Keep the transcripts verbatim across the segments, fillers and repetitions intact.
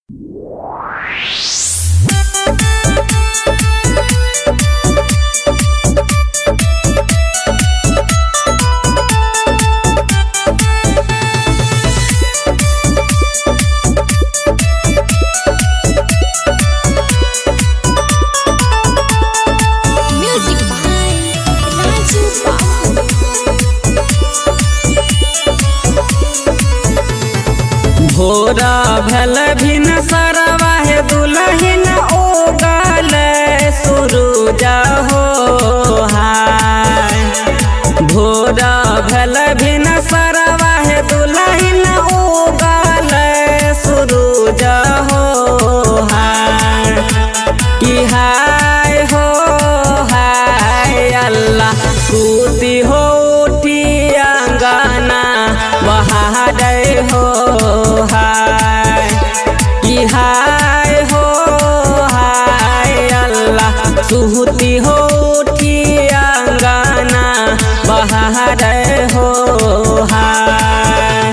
भोरा भल भिन सरवा है दुलहिन ओगल सुरुजा हो हाय। भोरा भल भिन सरवा है दुलहिन ओगल सुरुजा हो हाय। कि हाय हो हाय अल्लाह सूती हो उठी अंगना बहार हो हाय। कि हाय हो हाय अल्लाह सुहती हो उठी अंगना बहार हो हाय।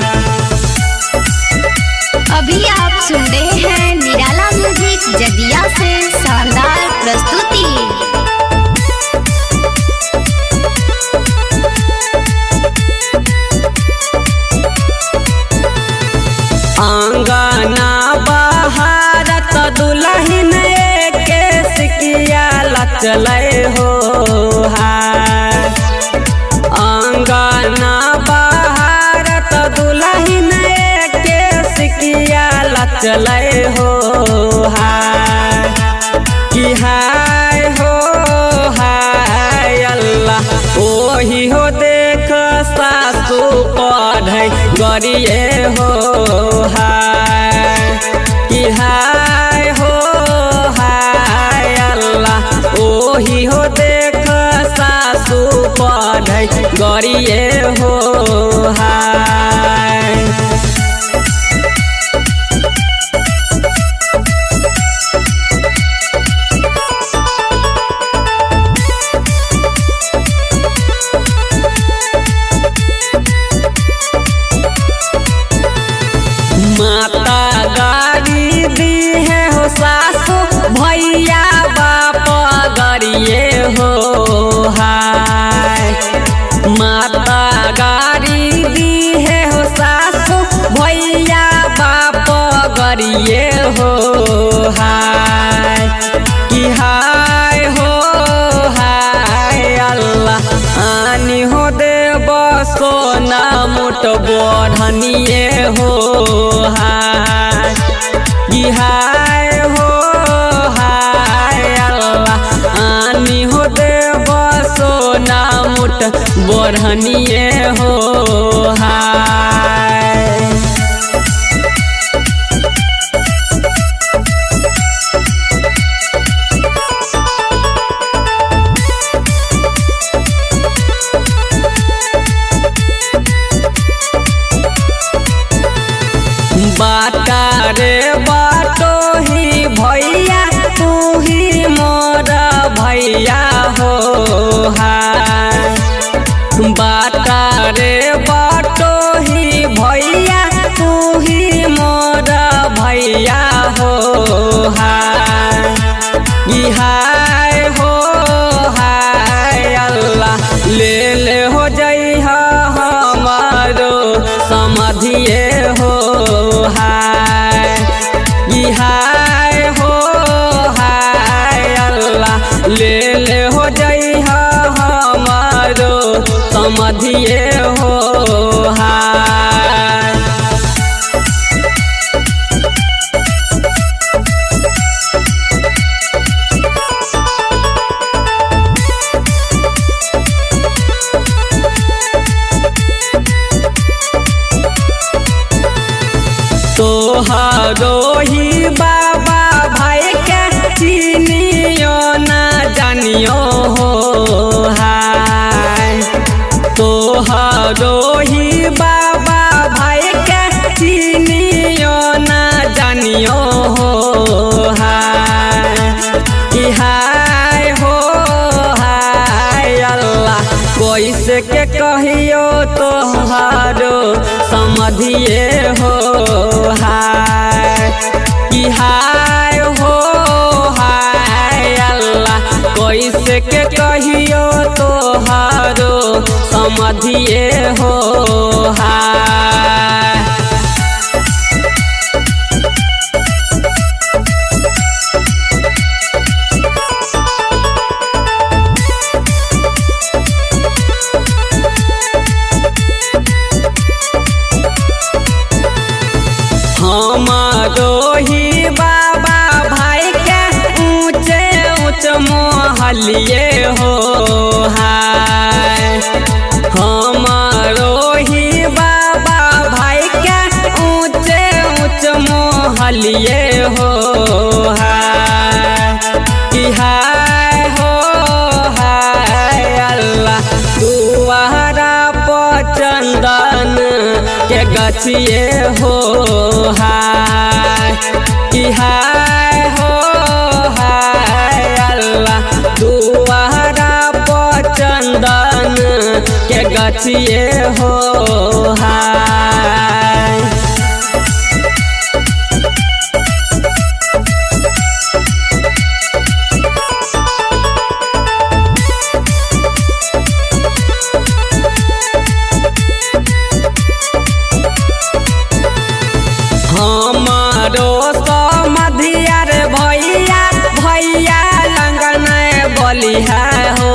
अभी आप सुन रहे हैं निराला म्यूजिक जदिया से शानदार प्रस्तुति। अंगना बहारत दुलहिन के सिकिया लचले हो हाय। अंगना बहारत दुलहिन के सिकिया लचले हो हाय। कि हाय हो हाय अल्लाह ओही हो देख सासू पढ़ै गरिए हो हाय। कि हाय हो हाय अल्लाह ओही हो देख सासू पढ़ै गरिए हो हाय। माता गाड़ी दी है हो सासू भैया बाप गरिए हो हाय। माता गाड़ी दी है हो सासू भैया बाप गरिए हो हाय। कि हाय हो हाय अल्लाह आनी हो देव सोना मोट बढ़निए हो हाय। कि हाय हो हाय अल्लाह आनी हो देव सोना मोट बढ़निए हो हाय। बाटा रे बाटो ही भैया तू ही मोर भैया हो हाय। बाटा रे बाटो ही भैया तू ही मोर भैया हो हाय। कि हाय हो हाय अल्लाह ले ले हो जइहा हमारो समधिए हो हाय। कि हाय हो हाय अल्लाह ले ले हो जइहा हमारो समधिए हो हाय। तोहरो ही बाबा भाई के चिनियो ना जानियो हो हाय। तोहरो ही बाबा भाई के चिनियो ना जानियो हो हाय। कि हाय हो हाय अल्लाह कैसे के कहियो तोहारो समधिए हो हाय। कि समधिए हो हाय। हमारो ही बाबा भाई के ऊंचे ऊंच मोहलिए हो हाय। हमारो ही बाबा भाई के ऊंचे ऊंच मोहलिए हो हाय। कि हाय हो हाय अल्लाह दुआरा पर चंदन के गछिए हो हाय। कि हाय हो हाय अल्लाह दुआरा पर चंदन के गछिए हो हाय। हमारो समधियार भैया भैया लंगन बलिहा हो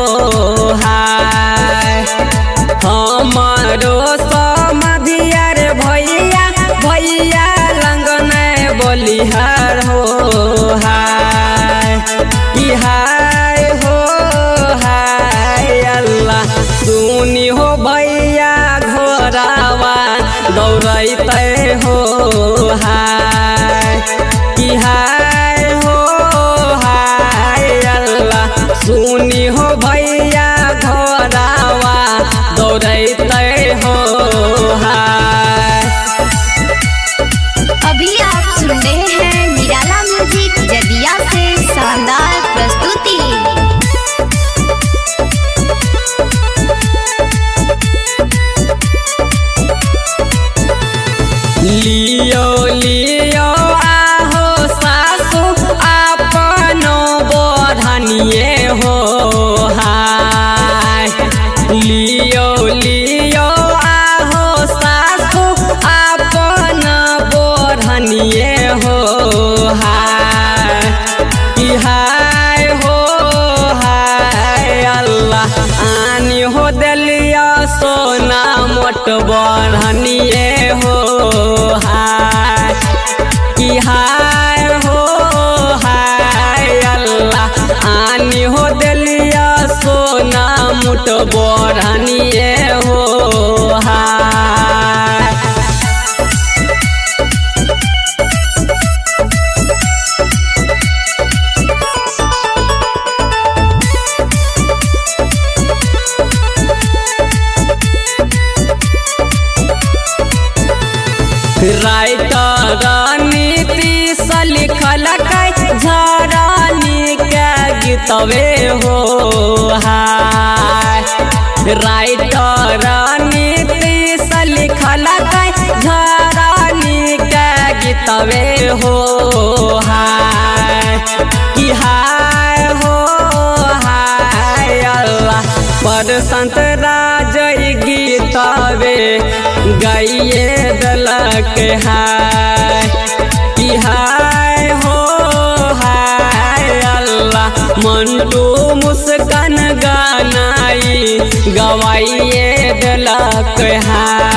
हाय। हमारो समधियार भैया भैया लंगन बलिहार हो हाय। कि हाय हो हाय अल्लाह सुनी हो भैया घोरावा दौड़ते हो हाय। कि हाय हो हाय अल्लाह सुनी हो भैया घोरावा दौड़ते हो हाय। अभी आप सुन रहे हैं निराला म्यूजिक जदिया से शानदार प्रस्तुति। लियो लियो आहो सासु आपनो बरहनिए हो हाय। लियो लियो आहो सासु आपन बरहनिए हो हाय। कि हाय हो हाय अल्लाह आनी हो दिलिया सोना मोट बरहनिए हो हाय। कि हाय हो हाय अल्लाह आनी हो दिलिया सोना मुठ बरहनिए हो हाय। राइटर नीतीश लिखल झरनी के गीतवे हो हाय। राइटर नीतीश लिखल झरनी के गीतवे हो हाय। कि हाय हो हाय अल्लाह पर संत राज गीतवे गाइए दलक हाय। कि हाय हो हाय अल्लाह मंटू मुस्कान गानाई गवाइए दलक हाय।